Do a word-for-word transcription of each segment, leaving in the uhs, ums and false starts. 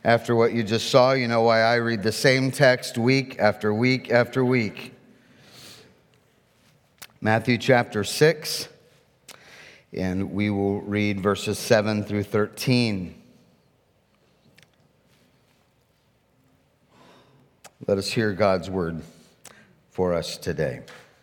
After what you just saw, you know why I read the same text week after week after week. Matthew chapter six, and we will read verses seven through thirteen. Let us hear God's word for us today.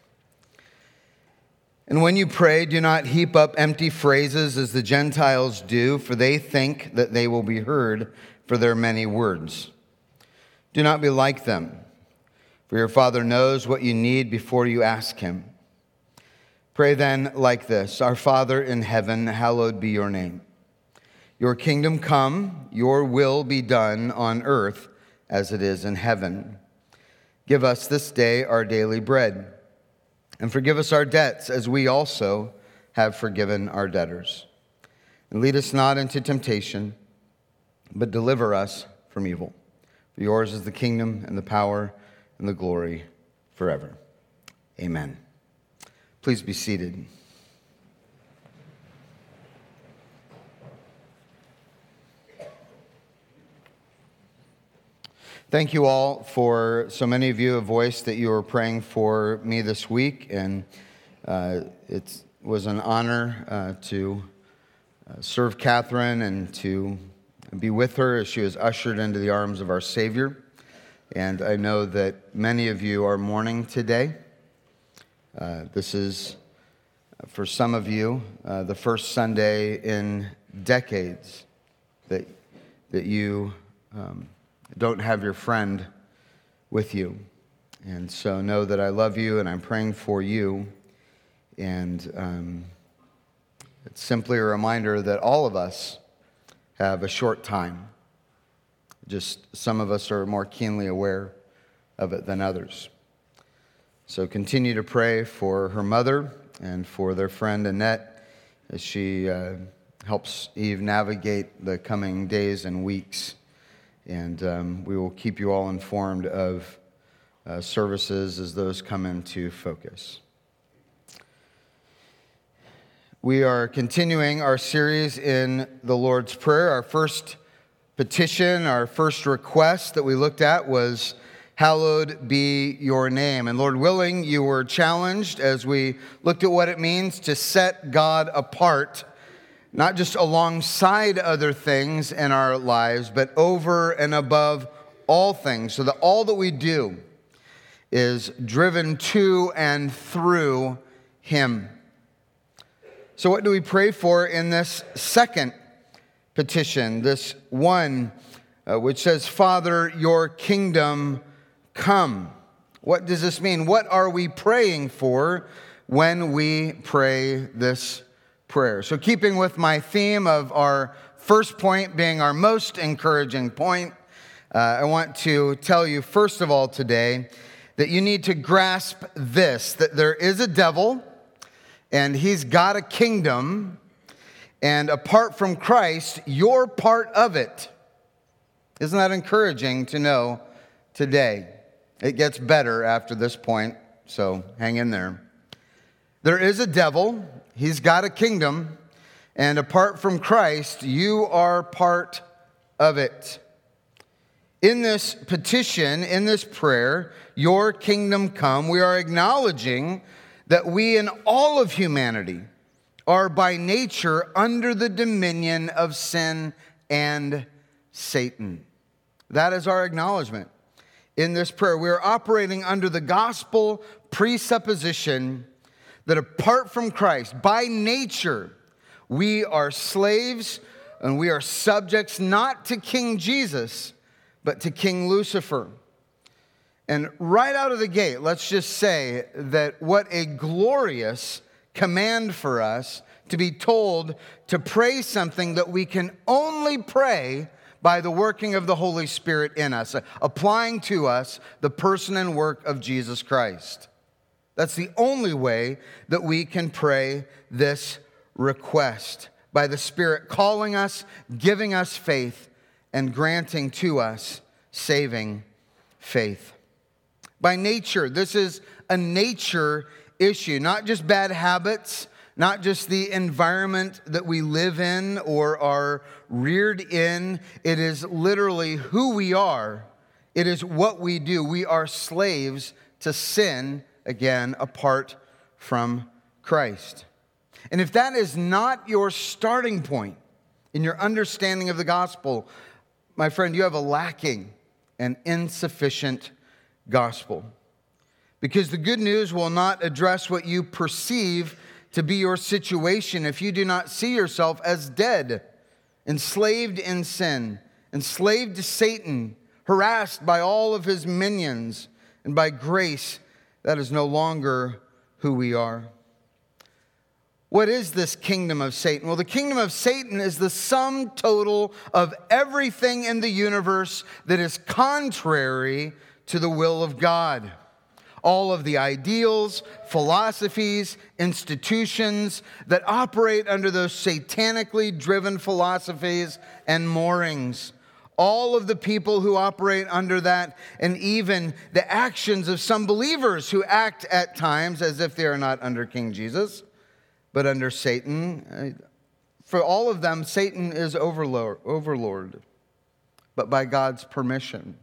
And when you pray, do not heap up empty phrases as the Gentiles do, for they think that they will be heard for their many words. Do not be like them, for your Father knows what you need before you ask him. Pray then like this: Our Father in heaven, hallowed be your name. Your kingdom come, your will be done on earth as it is in heaven. Give us this day our daily bread. And forgive us our debts, as we also have forgiven our debtors. And lead us not into temptation, but deliver us from evil. For yours is the kingdom and the power and the glory forever. Amen. Please be seated. Thank you all for, so many of you have voiced that you were praying for me this week, and uh, it was an honor uh, to uh, serve Catherine and to be with her as she was ushered into the arms of our Savior. And I know that many of you are mourning today. Uh, this is, for some of you, uh, the first Sunday in decades that, that you um, don't have your friend with you. And so know that I love you and I'm praying for you. And um, it's simply a reminder that all of us have a short time. Just some of us are more keenly aware of it than others. So continue to pray for her mother and for their friend Annette as she uh, helps Eve navigate the coming days and weeks. And um, we will keep you all informed of uh, services as those come into focus. We are continuing our series in the Lord's Prayer. Our first petition, our first request that we looked at was, hallowed be your name. And Lord willing, you were challenged as we looked at what it means to set God apart, not just alongside other things in our lives, but over and above all things, so that all that we do is driven to and through him. So what do we pray for in this second petition, this one uh, which says, Father, your kingdom come? What does this mean? What are we praying for when we pray this prayer? So keeping with my theme of our first point being our most encouraging point, uh, I want to tell you first of all today that you need to grasp this, that there is a devil and he's got a kingdom, and apart from Christ, you're part of it. Isn't that encouraging to know today? It gets better after this point, so hang in there. There is a devil. He's got a kingdom, and apart from Christ, you are part of it. In this petition, in this prayer, your kingdom come, we are acknowledging that we in all of humanity are by nature under the dominion of sin and Satan. That is our acknowledgement in this prayer. We are operating under the gospel presupposition that apart from Christ, by nature, we are slaves and we are subjects not to King Jesus, but to King Lucifer. And right out of the gate, let's just say that what a glorious command for us to be told to pray something that we can only pray by the working of the Holy Spirit in us, applying to us the person and work of Jesus Christ. That's the only way that we can pray this request, by the Spirit calling us, giving us faith, and granting to us saving faith. By nature, this is a nature issue, not just bad habits, not just the environment that we live in or are reared in. It is literally who we are. It is what we do. We are slaves to sin, again, apart from Christ. And if that is not your starting point in your understanding of the gospel, my friend, you have a lacking and insufficient gospel. Because the good news will not address what you perceive to be your situation if you do not see yourself as dead, enslaved in sin, enslaved to Satan, harassed by all of his minions, and by grace, that is no longer who we are. What is this kingdom of Satan? Well, the kingdom of Satan is the sum total of everything in the universe that is contrary to the will of God. All of the ideals, philosophies, institutions that operate under those satanically driven philosophies and moorings. All of the people who operate under that, and even the actions of some believers who act at times as if they are not under King Jesus, but under Satan. For all of them, Satan is overlord, overlord, but by God's permission.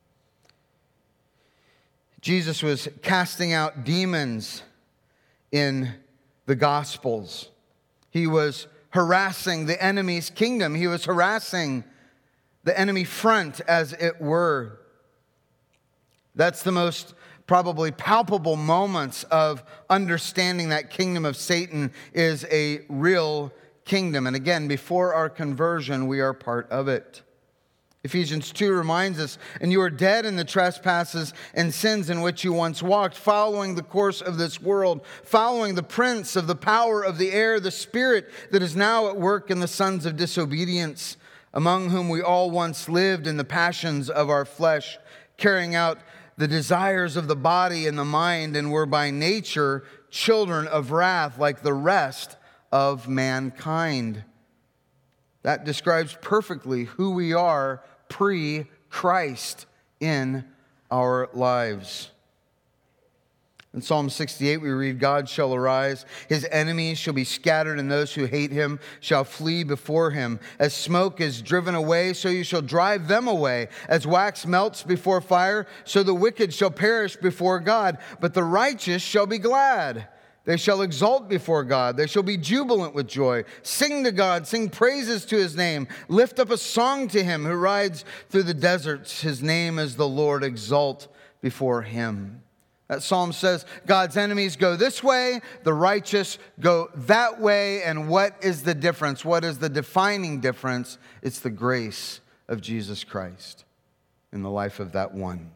Jesus was casting out demons in the Gospels. He was harassing the enemy's kingdom. He was harassing the enemy front, as it were. That's the most probably palpable moments of understanding that kingdom of Satan is a real kingdom. And again, before our conversion, we are part of it. Ephesians two reminds us, and you are dead in the trespasses and sins in which you once walked, following the course of this world, following the prince of the power of the air, the spirit that is now at work in the sons of disobedience, among whom we all once lived in the passions of our flesh, carrying out the desires of the body and the mind, and were by nature children of wrath like the rest of mankind. That describes perfectly who we are pre-Christ in our lives. In Psalm sixty-eight, we read, God shall arise, his enemies shall be scattered, and those who hate him shall flee before him. As smoke is driven away, so you shall drive them away. As wax melts before fire, so the wicked shall perish before God. But the righteous shall be glad. They shall exult before God. They shall be jubilant with joy. Sing to God. Sing praises to his name. Lift up a song to him who rides through the deserts. His name is the Lord. Exult before him. That psalm says God's enemies go this way, the righteous go that way. And what is the difference? What is the defining difference? It's the grace of Jesus Christ in the life of that one.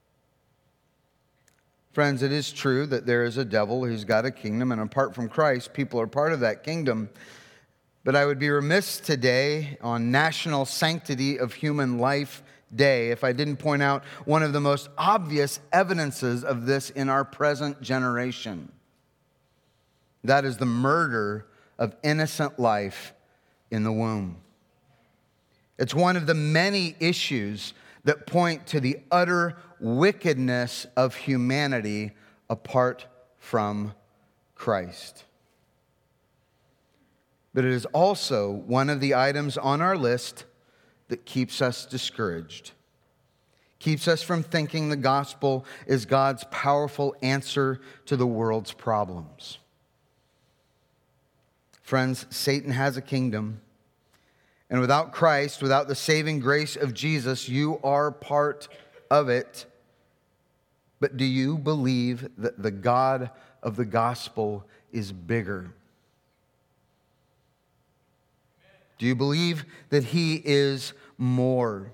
Friends, it is true that there is a devil who's got a kingdom, and apart from Christ, people are part of that kingdom. But I would be remiss today on National Sanctity of Human Life Day if I didn't point out one of the most obvious evidences of this in our present generation. That is the murder of innocent life in the womb. It's one of the many issues that point to the utter wickedness of humanity apart from Christ. But it is also one of the items on our list that keeps us discouraged, keeps us from thinking the gospel is God's powerful answer to the world's problems. Friends, Satan has a kingdom, and without Christ, without the saving grace of Jesus, you are part of it. But do you believe that the God of the gospel is bigger? Do you believe that he is more?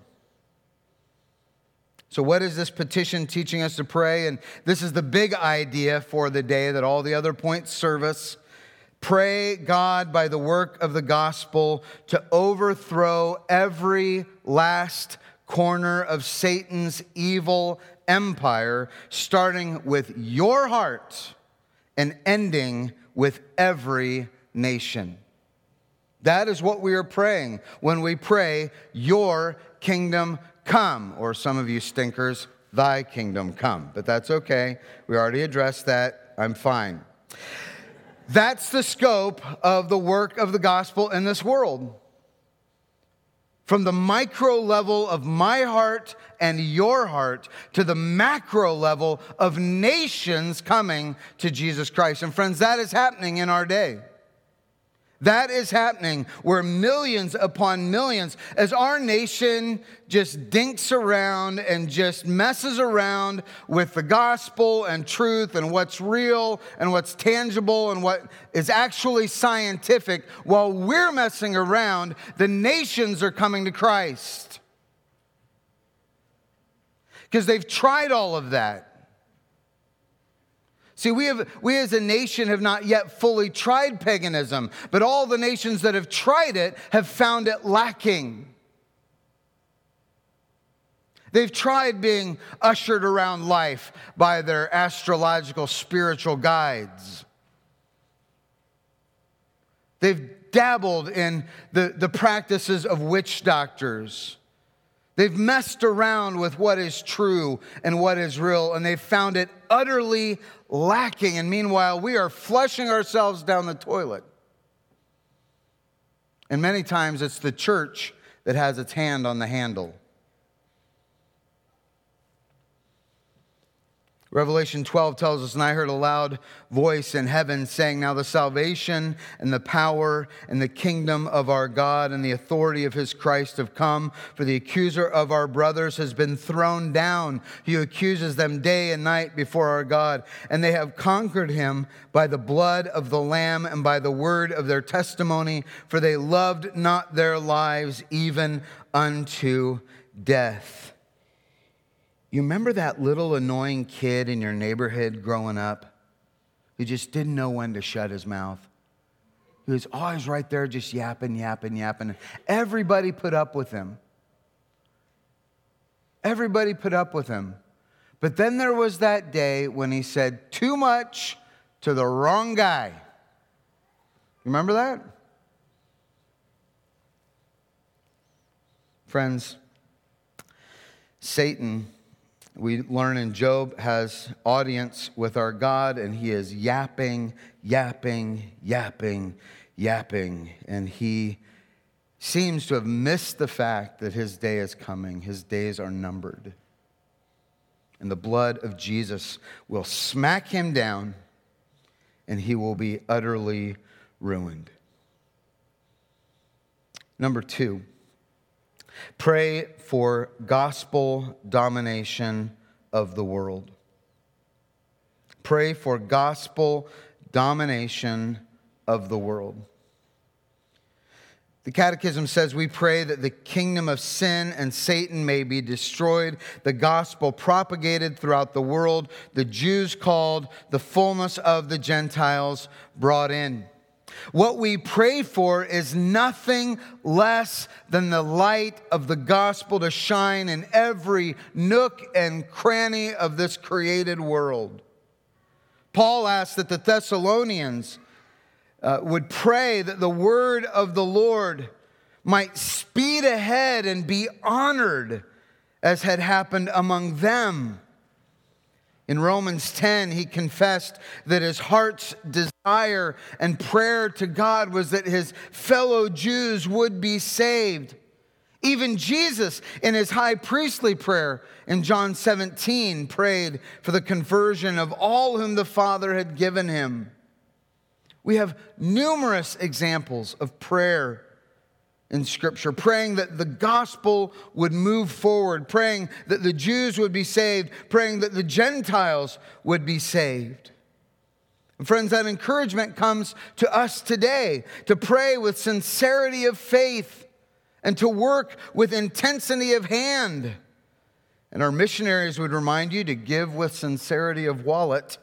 So what is this petition teaching us to pray? And this is the big idea for the day that all the other points serve us. Pray God by the work of the gospel to overthrow every last corner of Satan's evil empire, starting with your heart and ending with every nation. That is what we are praying when we pray, your kingdom come. Or some of you stinkers, thy kingdom come. But that's okay. We already addressed that. I'm fine. That's the scope of the work of the gospel in this world. From the micro level of my heart and your heart to the macro level of nations coming to Jesus Christ. And friends, that is happening in our day. That is happening where millions upon millions, as our nation just dinks around and just messes around with the gospel and truth and what's real and what's tangible and what is actually scientific, while we're messing around, the nations are coming to Christ. Because they've tried all of that. See, we have we as a nation have not yet fully tried paganism, but all the nations that have tried it have found it lacking. They've tried being ushered around life by their astrological spiritual guides. They've dabbled in the, the practices of witch doctors. They've messed around with what is true and what is real, and they've found it utterly lacking. And meanwhile, we are flushing ourselves down the toilet. And many times it's the church that has its hand on the handle. Revelation twelve tells us, and I heard a loud voice in heaven saying, now the salvation and the power and the kingdom of our God and the authority of his Christ have come. For the accuser of our brothers has been thrown down. He accuses them day and night before our God. And they have conquered him by the blood of the Lamb and by the word of their testimony. For they loved not their lives even unto death. You remember that little annoying kid in your neighborhood growing up who just didn't know when to shut his mouth? He was always right there just yapping, yapping, yapping. Everybody put up with him. Everybody put up with him. But then there was that day when he said too much to the wrong guy. Remember that? Friends, Satan, we learn in Job, has audience with our God, and he is yapping, yapping, yapping, yapping. And he seems to have missed the fact that his day is coming. His days are numbered. And the blood of Jesus will smack him down, and he will be utterly ruined. Number two. Pray for gospel domination of the world. Pray for gospel domination of the world. The Catechism says we pray that the kingdom of sin and Satan may be destroyed, the gospel propagated throughout the world, the Jews called, the fullness of the Gentiles brought in. What we pray for is nothing less than the light of the gospel to shine in every nook and cranny of this created world. Paul asked that the Thessalonians uh, would pray that the word of the Lord might speed ahead and be honored as had happened among them. In Romans ten, he confessed that his heart's desire and prayer to God was that his fellow Jews would be saved. Even Jesus, in his high priestly prayer in John seventeen, prayed for the conversion of all whom the Father had given him. We have numerous examples of prayer in Scripture, praying that the gospel would move forward, praying that the Jews would be saved, praying that the Gentiles would be saved. And friends, that encouragement comes to us today to pray with sincerity of faith and to work with intensity of hand. And our missionaries would remind you to give with sincerity of wallet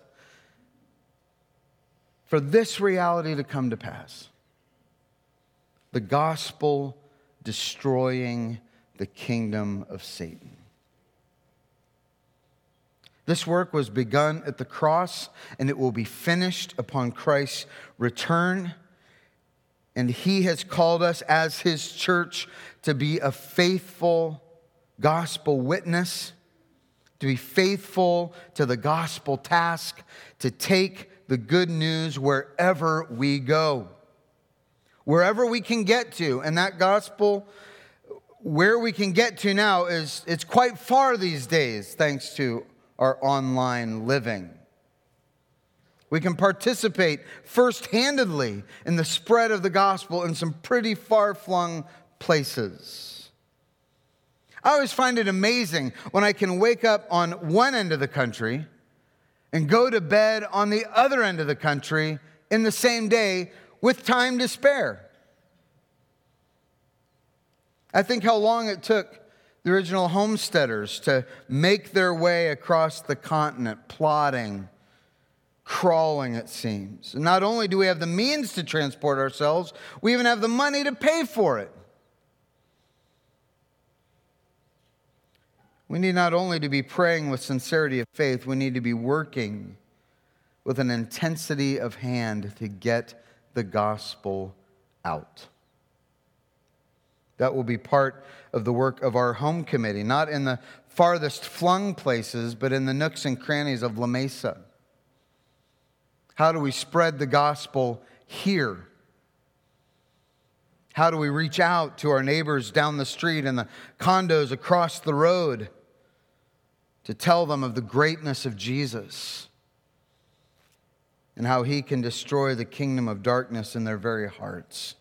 for this reality to come to pass. The gospel destroying the kingdom of Satan. This work was begun at the cross, and it will be finished upon Christ's return. And he has called us as his church to be a faithful gospel witness, to be faithful to the gospel task, to take the good news wherever we go. Wherever we can get to. And that gospel, where we can get to now, is it's quite far these days, thanks to our online living. We can participate first-handedly in the spread of the gospel in some pretty far-flung places. I always find it amazing when I can wake up on one end of the country and go to bed on the other end of the country in the same day with time to spare. I think how long it took the original homesteaders to make their way across the continent, plodding, crawling, it seems. And not only do we have the means to transport ourselves, we even have the money to pay for it. We need not only to be praying with sincerity of faith, we need to be working with an intensity of hand to get the gospel out. That will be part of the work of our home committee, not in the farthest flung places, but in the nooks and crannies of La Mesa. How do we spread the gospel here? How do we reach out to our neighbors down the street and the condos across the road to tell them of the greatness of Jesus and how he can destroy the kingdom of darkness in their very hearts?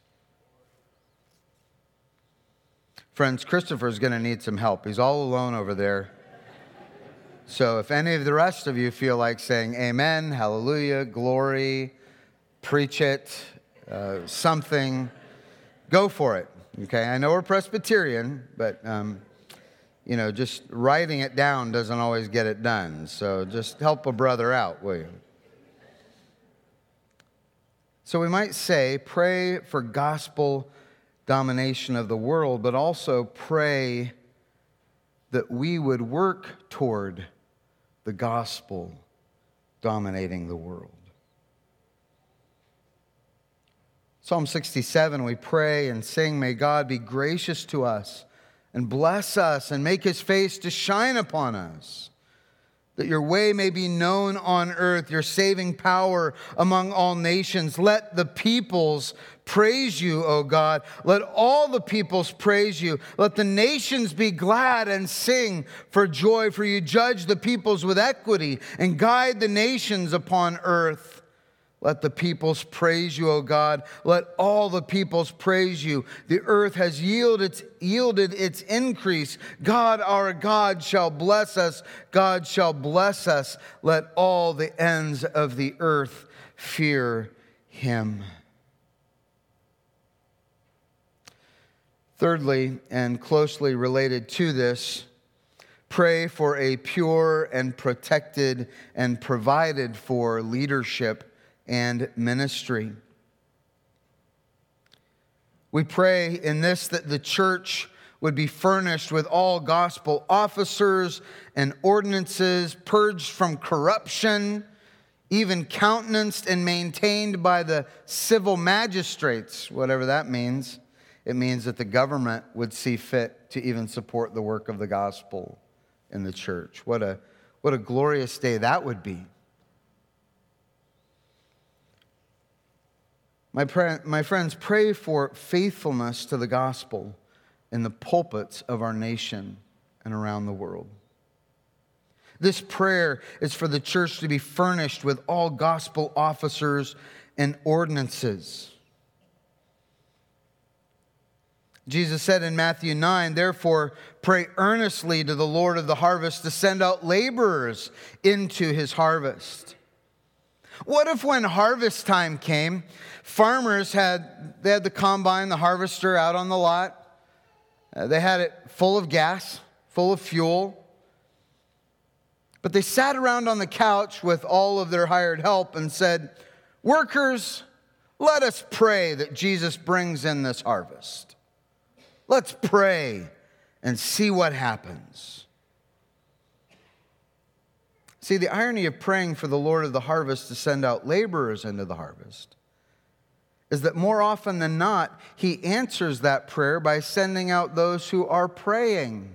Friends, Christopher's going to need some help. He's all alone over there. So if any of the rest of you feel like saying amen, hallelujah, glory, preach it, uh, something, go for it. Okay, I know we're Presbyterian, but, um, you know, just writing it down doesn't always get it done. So just help a brother out, will you? So we might say, pray for gospel domination of the world, but also pray that we would work toward the gospel dominating the world. Psalm sixty-seven, we pray and sing, may God be gracious to us and bless us and make his face to shine upon us, that your way may be known on earth, your saving power among all nations. Let the peoples praise you, O God. Let all the peoples praise you. Let the nations be glad and sing for joy, for you judge the peoples with equity and guide the nations upon earth. Let the peoples praise you, O God. Let all the peoples praise you. The earth has yielded its, yielded its increase. God, our God, shall bless us. God shall bless us. Let all the ends of the earth fear him. Thirdly, and closely related to this, pray for a pure and protected and provided for leadership and ministry. We pray in this that the church would be furnished with all gospel officers and ordinances, purged from corruption, even countenanced and maintained by the civil magistrates, whatever that means. It means that the government would see fit to even support the work of the gospel in the church. What a, what a glorious day that would be. My, pre- my friends, pray for faithfulness to the gospel in the pulpits of our nation and around the world. This prayer is for the church to be furnished with all gospel officers and ordinances. Jesus said in Matthew nine, therefore, pray earnestly to the Lord of the harvest to send out laborers into his harvest. What if when harvest time came, farmers had, they had the combine, the harvester out on the lot. Uh, they had it full of gas, full of fuel. But they sat around on the couch with all of their hired help and said, workers, let us pray that Jesus brings in this harvest. Let's pray and see what happens. See, the irony of praying for the Lord of the harvest to send out laborers into the harvest is that more often than not, he answers that prayer by sending out those who are praying.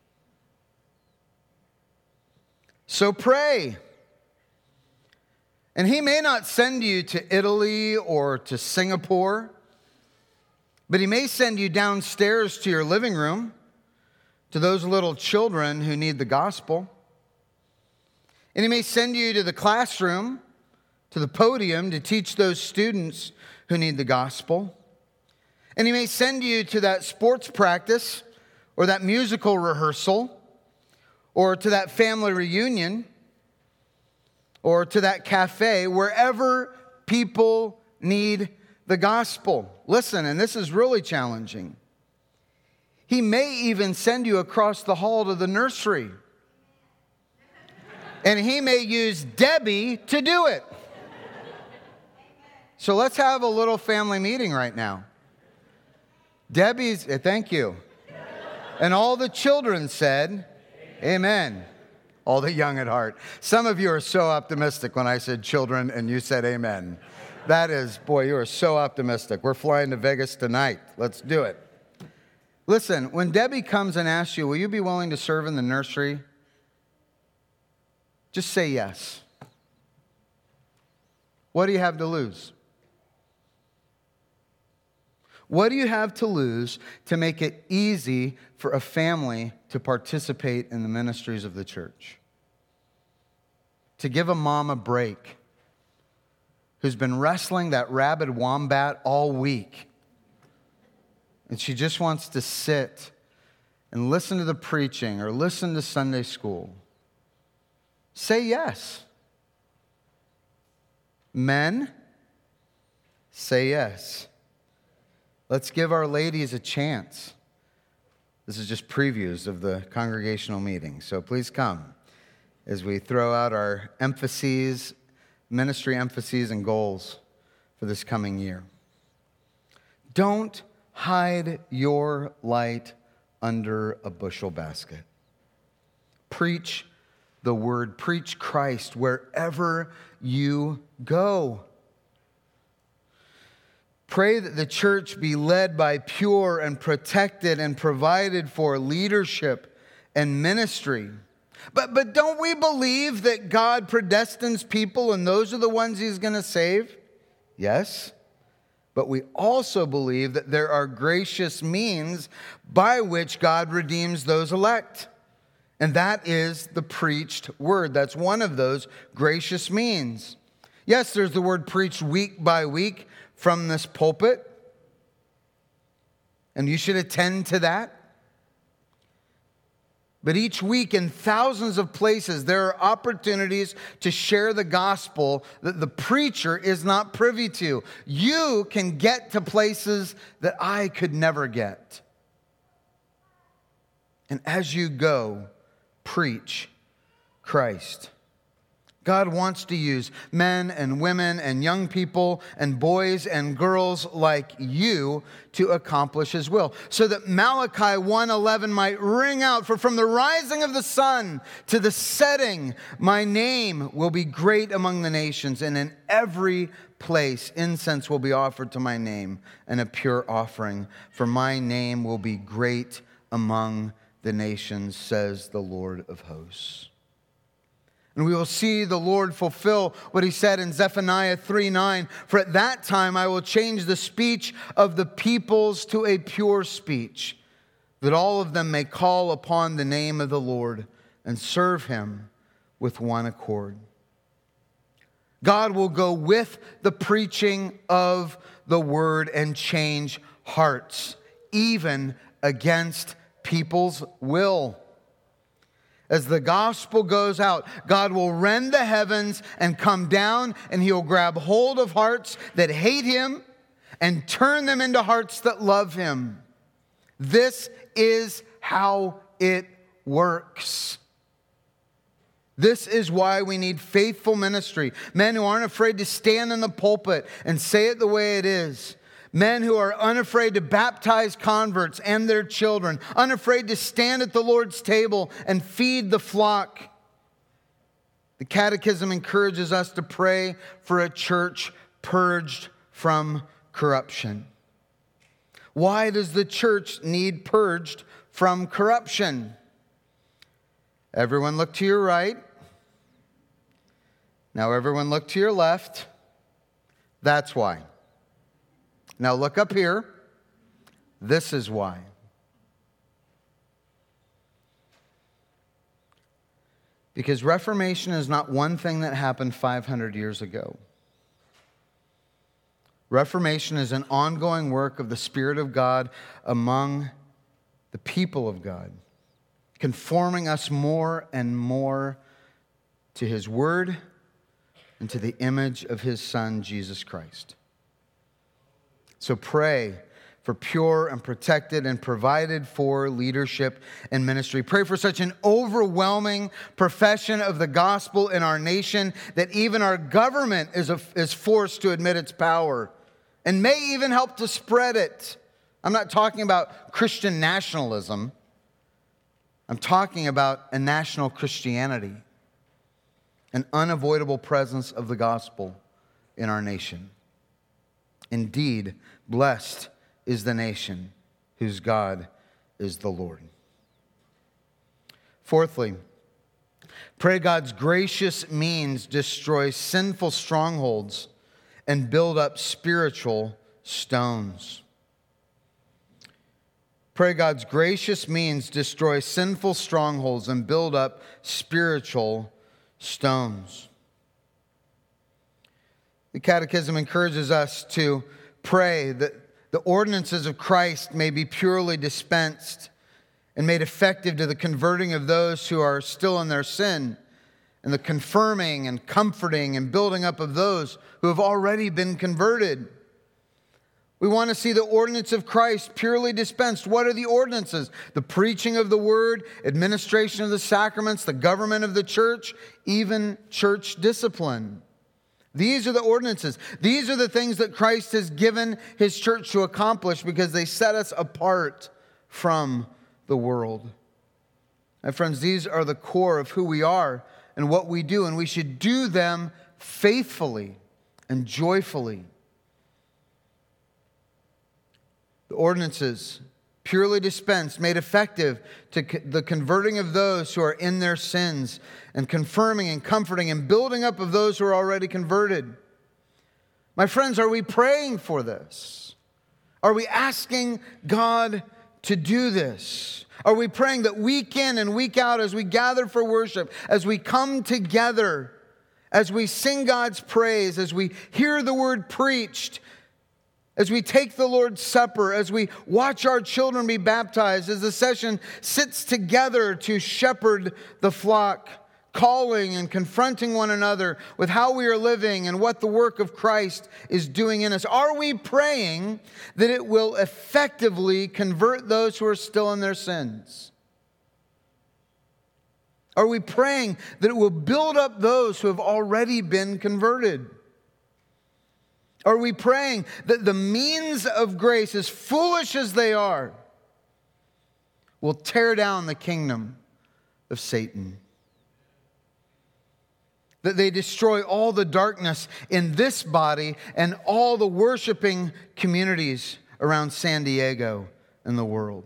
So pray. And he may not send you to Italy or to Singapore, but he may send you downstairs to your living room, to those little children who need the gospel. And he may send you to the classroom, to the podium, to teach those students who need the gospel. And he may send you to that sports practice or that musical rehearsal or to that family reunion or to that cafe, wherever people need the gospel. Listen, and this is really challenging. He may even send you across the hall to the nursery. And he may use Debbie to do it. So let's have a little family meeting right now. Debbie's, thank you. And all the children said, amen. All the young at heart. Some of you are so optimistic when I said children and you said amen. That is, boy, you are so optimistic. We're flying to Vegas tonight. Let's do it. Listen, when Debbie comes and asks you, will you be willing to serve in the nursery? Just say yes. What do you have to lose? What do you have to lose to make it easy for a family to participate in the ministries of the church? To give a mom a break who's been wrestling that rabid wombat all week, and she just wants to sit and listen to the preaching or listen to Sunday school. Say yes. Men, say yes. Let's give our ladies a chance. This is just previews of the congregational meeting, so please come as we throw out our emphases, ministry emphases and goals for this coming year. Don't hide your light under a bushel basket. Preach the word, preach Christ wherever you go. Pray that the church be led by pure and protected and provided for leadership and ministry. But, but don't we believe that God predestines people and those are the ones he's going to save? Yes. But we also believe that there are gracious means by which God redeems those elect. And that is the preached word. That's one of those gracious means. Yes, there's the word preached week by week from this pulpit. And you should attend to that. But each week in thousands of places, there are opportunities to share the gospel that the preacher is not privy to. You can get to places that I could never get. And as you go, preach Christ. God wants to use men and women and young people and boys and girls like you to accomplish his will. So that Malachi one eleven might ring out, for from the rising of the sun to the setting, my name will be great among the nations, and in every place incense will be offered to my name and a pure offering, for my name will be great among the nations, says the Lord of hosts. And we will see the Lord fulfill what he said in Zephaniah three nine. For at that time I will change the speech of the peoples to a pure speech, that all of them may call upon the name of the Lord and serve him with one accord. God will go with the preaching of the word and change hearts, even against people's will. As the gospel goes out, God will rend the heavens and come down, and he'll grab hold of hearts that hate him and turn them into hearts that love him. This is how it works. This is why we need faithful ministry. Men who aren't afraid to stand in the pulpit and say it the way it is. Men who are unafraid to baptize converts and their children, unafraid to stand at the Lord's table and feed the flock. The Catechism encourages us to pray for a church purged from corruption. Why does the church need purged from corruption? Everyone look to your right. Now, everyone look to your left. That's why. Now, look up here. This is why. Because Reformation is not one thing that happened five hundred years ago. Reformation is an ongoing work of the Spirit of God among the people of God, conforming us more and more to His Word and to the image of His Son, Jesus Christ. So pray for pure and protected and provided for leadership and ministry. Pray for such an overwhelming profession of the gospel in our nation that even our government is, a, is forced to admit its power and may even help to spread it. I'm not talking about Christian nationalism. I'm talking about a national Christianity, an unavoidable presence of the gospel in our nation. Indeed, blessed is the nation whose God is the Lord. Fourthly, pray God's gracious means destroy sinful strongholds and build up spiritual stones. Pray God's gracious means destroy sinful strongholds and build up spiritual stones. The Catechism encourages us to pray that the ordinances of Christ may be purely dispensed and made effective to the converting of those who are still in their sin, and the confirming and comforting and building up of those who have already been converted. We want to see the ordinance of Christ purely dispensed. What are the ordinances? The preaching of the word, administration of the sacraments, the government of the church, even church discipline. These are the ordinances. These are the things that Christ has given His church to accomplish because they set us apart from the world. My friends, these are the core of who we are and what we do, and we should do them faithfully and joyfully. The ordinances, purely dispensed, made effective to the converting of those who are in their sins and confirming and comforting and building up of those who are already converted. My friends, are we praying for this? Are we asking God to do this? Are we praying that week in and week out as we gather for worship, as we come together, as we sing God's praise, as we hear the word preached, as we take the Lord's Supper, as we watch our children be baptized, as the session sits together to shepherd the flock, calling and confronting one another with how we are living and what the work of Christ is doing in us? Are we praying that it will effectively convert those who are still in their sins? Are we praying that it will build up those who have already been converted? Are we praying that the means of grace, as foolish as they are, will tear down the kingdom of Satan? That they destroy all the darkness in this body and all the worshiping communities around San Diego and the world?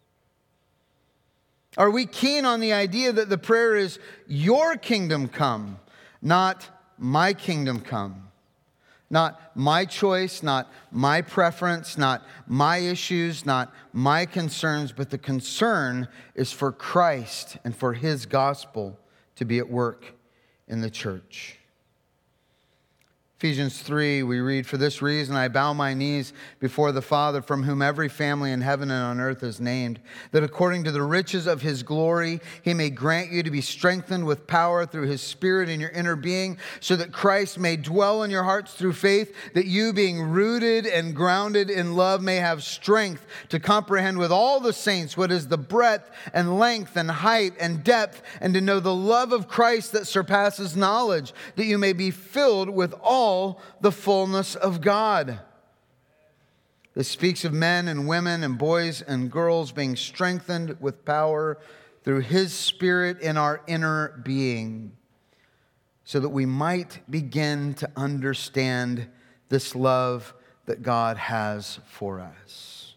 Are we keen on the idea that the prayer is, your kingdom come, not my kingdom come? Not my choice, not my preference, not my issues, not my concerns, but the concern is for Christ and for His gospel to be at work in the church. Ephesians three, we read, "For this reason I bow my knees before the Father, from whom every family in heaven and on earth is named, that according to the riches of His glory He may grant you to be strengthened with power through His Spirit in your inner being, so that Christ may dwell in your hearts through faith, that you, being rooted and grounded in love, may have strength to comprehend with all the saints what is the breadth and length and height and depth, and to know the love of Christ that surpasses knowledge, that you may be filled with all the fullness of God." This speaks of men and women and boys and girls being strengthened with power through His Spirit in our inner being, so that we might begin to understand this love that God has for us.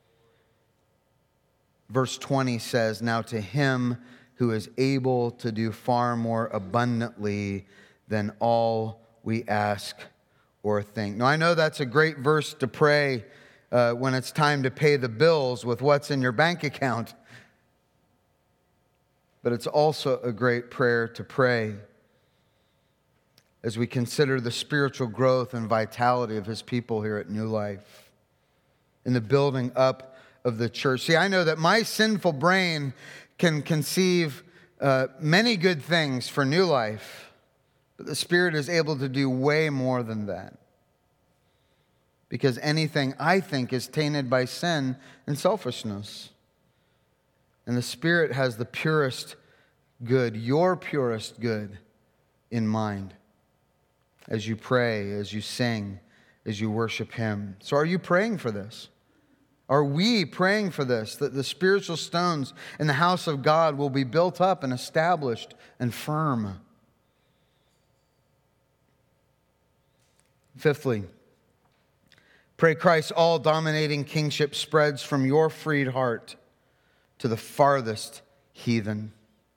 Verse twenty says, "Now to Him who is able to do far more abundantly than all we ask or think. Now, I know that's a great verse to pray uh, when it's time to pay the bills with what's in your bank account. But it's also a great prayer to pray as we consider the spiritual growth and vitality of His people here at New Life, in the building up of the church. See, I know that my sinful brain can conceive uh, many good things for New Life, but the Spirit is able to do way more than that. Because anything I think is tainted by sin and selfishness. And the Spirit has the purest good, your purest good, in mind as you pray, as you sing, as you worship Him. So are you praying for this? Are we praying for this, that the spiritual stones in the house of God will be built up and established and firm? Fifthly, pray Christ's all-dominating kingship spreads from your freed heart to the farthest heathen.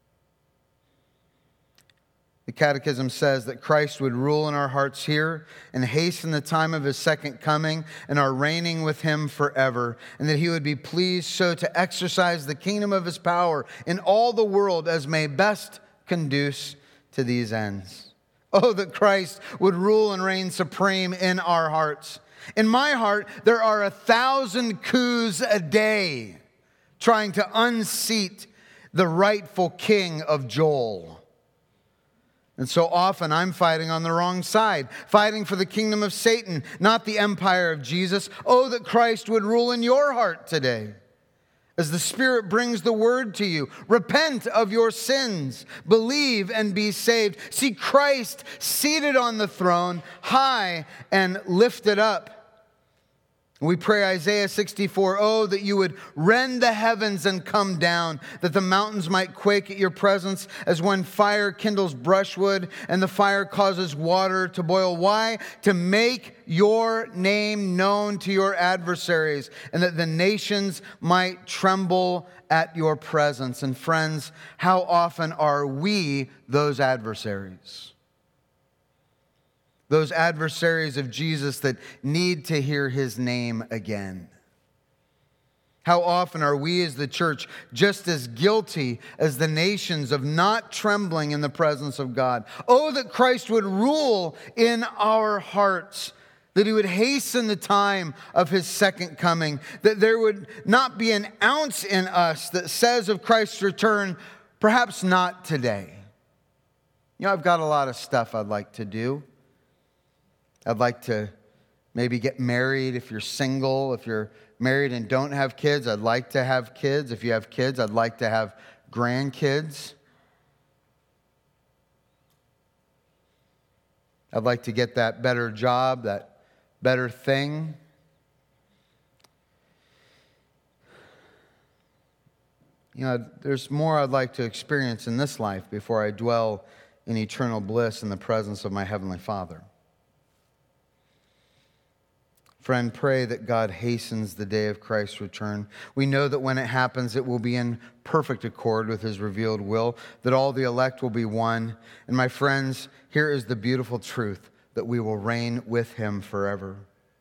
The Catechism says that Christ would rule in our hearts here and hasten the time of His second coming and our reigning with Him forever, and that He would be pleased so to exercise the kingdom of His power in all the world as may best conduce to these ends. Oh, that Christ would rule and reign supreme in our hearts. In my heart, there are a thousand coups a day trying to unseat the rightful king of Joel. And so often I'm fighting on the wrong side, fighting for the kingdom of Satan, not the empire of Jesus. Oh, that Christ would rule in your heart today. As the Spirit brings the word to you, repent of your sins, believe and be saved. See Christ seated on the throne, high and lifted up. We pray Isaiah sixty-four, oh, that you would rend the heavens and come down, that the mountains might quake at your presence as when fire kindles brushwood and the fire causes water to boil. Why? To make your name known to your adversaries, and that the nations might tremble at your presence. And friends, how often are we those adversaries? Those adversaries of Jesus that need to hear His name again. How often are we as the church just as guilty as the nations of not trembling in the presence of God? Oh, that Christ would rule in our hearts, that He would hasten the time of His second coming, that there would not be an ounce in us that says of Christ's return, perhaps not today. You know, I've got a lot of stuff I'd like to do. I'd like to maybe get married if you're single. If you're married and don't have kids, I'd like to have kids. If you have kids, I'd like to have grandkids. I'd like to get that better job, that better thing. You know, there's more I'd like to experience in this life before I dwell in eternal bliss in the presence of my Heavenly Father. Friend, pray that God hastens the day of Christ's return. We know that when it happens, it will be in perfect accord with His revealed will, that all the elect will be one. And my friends, here is the beautiful truth, that we will reign with Him forever.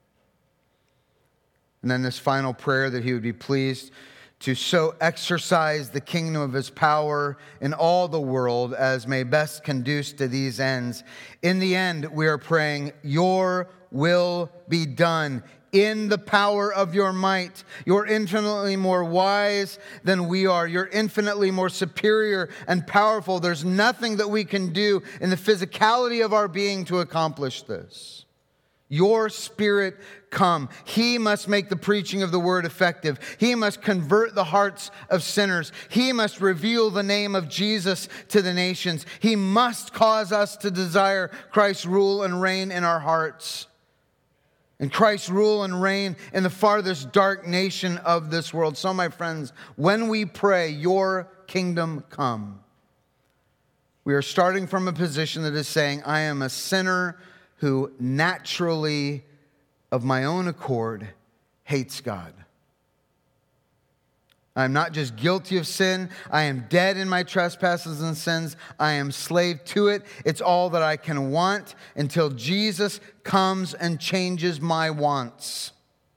And then this final prayer, that He would be pleased to so exercise the kingdom of His power in all the world as may best conduce to these ends. In the end, we are praying, your will be done in the power of your might. You're infinitely more wise than we are. You're infinitely more superior and powerful. There's nothing that we can do in the physicality of our being to accomplish this. Your Spirit come. He must make the preaching of the word effective. He must convert the hearts of sinners. He must reveal the name of Jesus to the nations. He must cause us to desire Christ's rule and reign in our hearts. And Christ's rule and reign in the farthest dark nation of this world. So, my friends, when we pray, your kingdom come, we are starting from a position that is saying, I am a sinner who naturally, of my own accord, hates God. I am not just guilty of sin. I am dead in my trespasses and sins. I am slave to it. It's all that I can want until Jesus comes and changes my wants.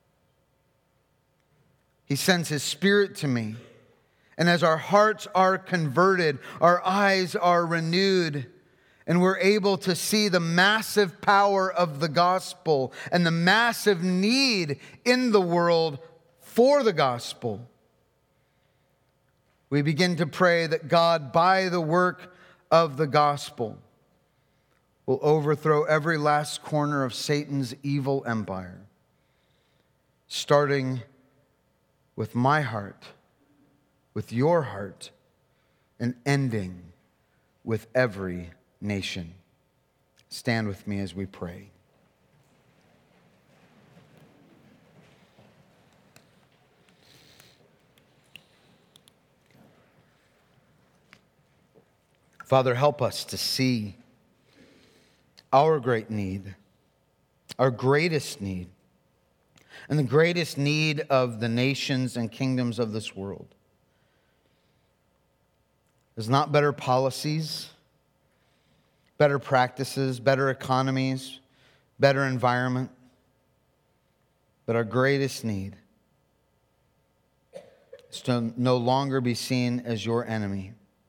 He sends His Spirit to me. And as our hearts are converted, our eyes are renewed, and we're able to see the massive power of the gospel and the massive need in the world for the gospel, we begin to pray that God, by the work of the gospel, will overthrow every last corner of Satan's evil empire, starting with my heart, with your heart, and ending with every nation. Stand with me as we pray. Father, help us to see our great need, our greatest need, and the greatest need of the nations and kingdoms of this world. There's not better policies, better practices, better economies, better environment, but our greatest need is to no longer be seen as your enemy,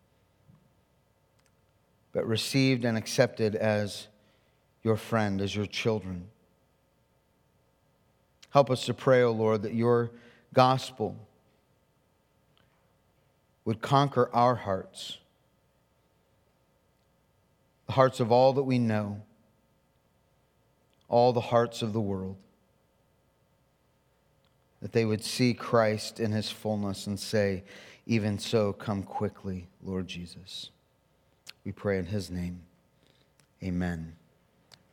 but received and accepted as your friend, as your children. Help us to pray, O Lord, that your gospel would conquer our hearts, the hearts of all that we know, all the hearts of the world, that they would see Christ in His fullness and say, even so, come quickly, Lord Jesus. We pray in His name. Amen.